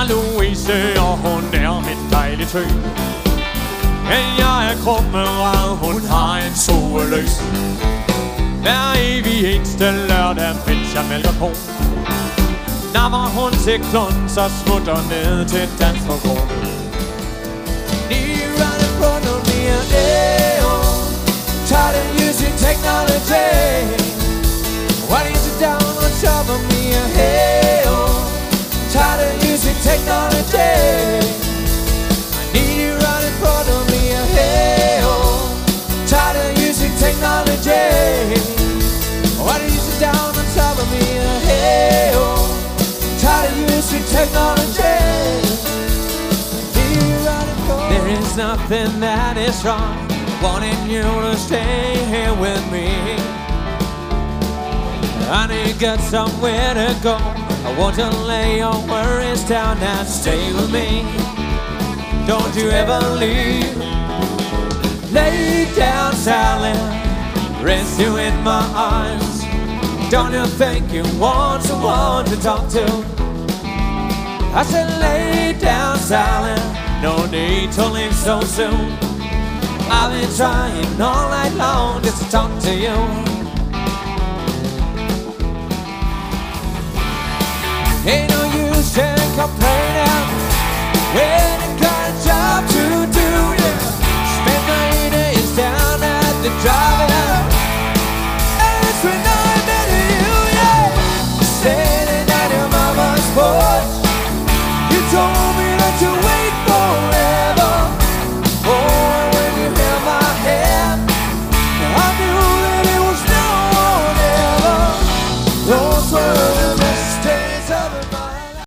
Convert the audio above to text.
er Louise, og hun er mit dejlige tø. Men jeg er krummerad, hun har en sugeløs. Hver evig eneste lørdag, mens jeg mælker ko, napper hun til kluns og smutter ned til dans for gro. Need running front of me and tired of using technology. Why don't you sit down on top of me and tired of using technology. I need you right in front of me and tired of using technology. Why don't you sit down on top of me and tired of using technology. There is nothing that is wrong, wanting you to stay here with me. I need got somewhere to go. I want to lay your worries down and stay with me. Don't you ever leave. Lay down, Sally, rest you in my arms. Don't you think you want someone to talk to? I said lay down, Sally, no need to leave so soon. I've been trying all night long just to talk to you. Ain't no use in complaining when you got a job to do, yeah. Spend my days down at the drive.